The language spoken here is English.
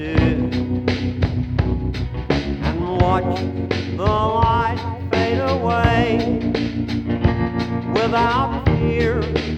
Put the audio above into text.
do and watch the light fade away without fear.